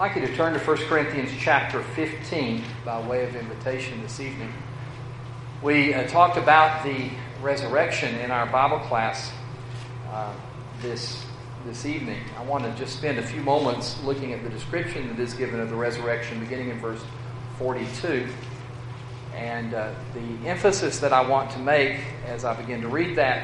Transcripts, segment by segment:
I'd like you to turn to 1 Corinthians chapter 15 by way of invitation this evening. We talked about the resurrection in our Bible class this evening. I want to just spend a few moments looking at the description that is given of the resurrection beginning in verse 42. And the emphasis that I want to make as I begin to read that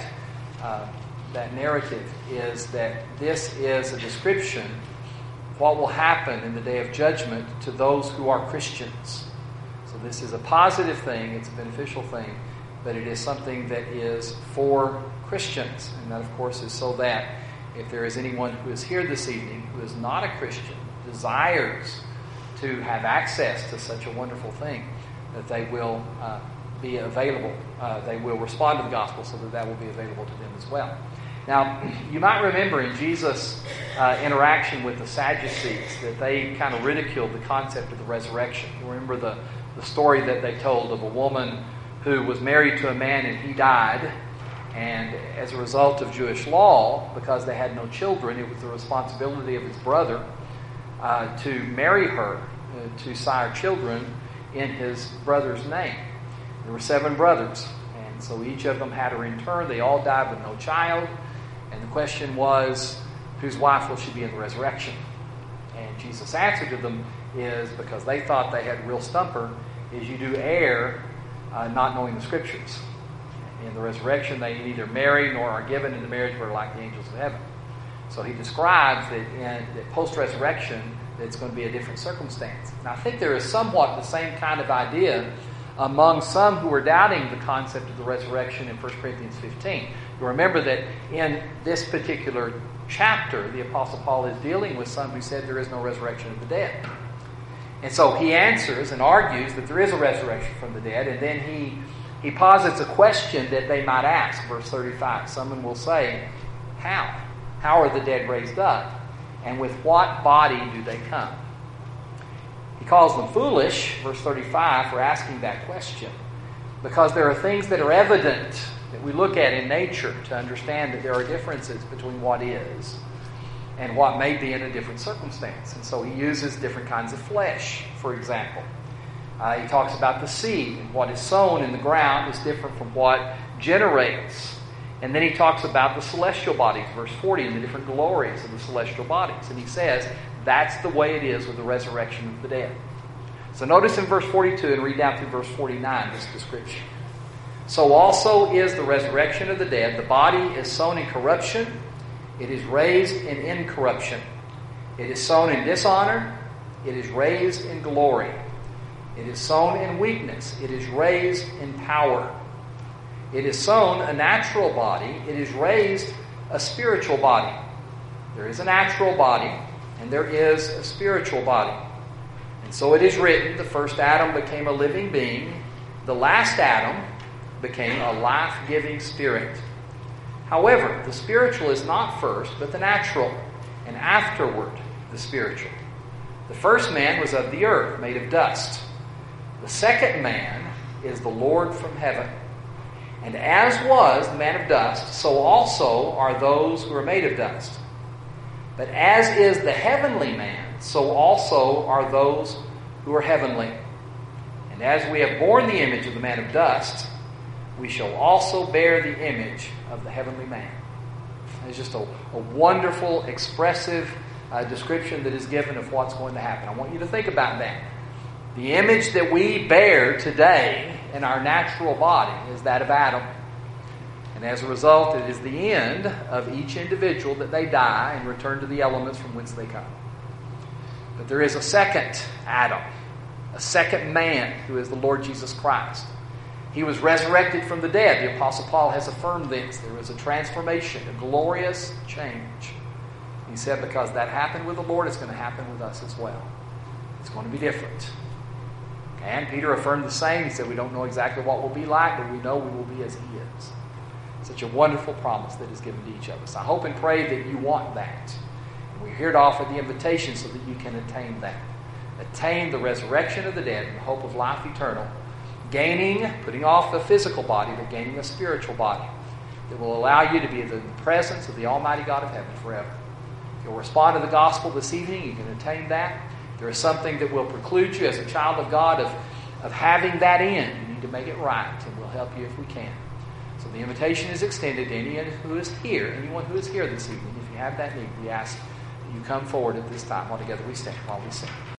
narrative is that this is a description of what will happen in the day of judgment to those who are Christians. So this is a positive thing, it's a beneficial thing, but it is something that is for Christians. And that, of course, is so that if there is anyone who is here this evening who is not a Christian, desires to have access to such a wonderful thing, that they will be available. They will respond to the gospel so that will be available to them as well. Now, you might remember in Jesus' interaction with the Sadducees that they kind of ridiculed the concept of the resurrection. You remember the story that they told of a woman who was married to a man and he died. And as a result of Jewish law, because they had no children, it was the responsibility of his brother to marry her, to sire children in his brother's name. There were 7 brothers, and so each of them had her in turn. They all died with no child, and the question was, whose wife will she be in the resurrection? And Jesus' answer to them is, because they thought they had a real stumper, is you do err not knowing the Scriptures. In the resurrection, they neither marry nor are given into marriage, but are like the angels of heaven. So he describes that post-resurrection, it's going to be a different circumstance. Now, I think there is somewhat the same kind of idea among some who are doubting the concept of the resurrection in 1 Corinthians 15. You remember that in this particular chapter, the Apostle Paul is dealing with some who said there is no resurrection of the dead. And so he answers and argues that there is a resurrection from the dead, and then he posits a question that they might ask. Verse 35, someone will say, how? How are the dead raised up? And with what body do they come? He calls them foolish, verse 35, for asking that question. Because there are things that are evident that we look at in nature to understand that there are differences between what is and what may be in a different circumstance. And so he uses different kinds of flesh, for example. He talks about the seed, and what is sown in the ground is different from what generates. And then he talks about the celestial bodies, verse 40, and the different glories of the celestial bodies. And he says that's the way it is with the resurrection of the dead. So notice in verse 42 and read down through verse 49 this description. So also is the resurrection of the dead. The body is sown in corruption. It is raised in incorruption. It is sown in dishonor. It is raised in glory. It is sown in weakness. It is raised in power. It is sown a natural body. It is raised a spiritual body. There is a natural body, and there is a spiritual body. And so it is written, the first Adam became a living being. The last Adam became a life-giving spirit. However, the spiritual is not first, but the natural, and afterward the spiritual. The first man was of the earth, made of dust. The second man is the Lord from heaven. And as was the man of dust, so also are those who are made of dust. But as is the heavenly man, so also are those who are heavenly. And as we have borne the image of the man of dust, we shall also bear the image of the heavenly man. It's just a wonderful, expressive description that is given of what's going to happen. I want you to think about that. The image that we bear today in our natural body is that of Adam. And as a result, it is the end of each individual that they die and return to the elements from whence they come. But there is a second Adam, a second man who is the Lord Jesus Christ. He was resurrected from the dead. The Apostle Paul has affirmed this. There was a transformation, a glorious change. He said because that happened with the Lord, it's going to happen with us as well. It's going to be different. And Peter affirmed the same. He said we don't know exactly what we'll be like, but we know we will be as he is. Such a wonderful promise that is given to each of us. I hope and pray that you want that. And we're here to offer the invitation so that you can attain that. Attain the resurrection of the dead and the hope of life eternal. Putting off the physical body, but gaining a spiritual body that will allow you to be in the presence of the Almighty God of heaven forever. If you'll respond to the gospel this evening, you can attain that. there is something that will preclude you as a child of God of having that in, you need to make it right, and we'll help you if we can. So the invitation is extended to anyone who is here this evening. If you have that need, we ask that you come forward at this time while together we stand, while we sing.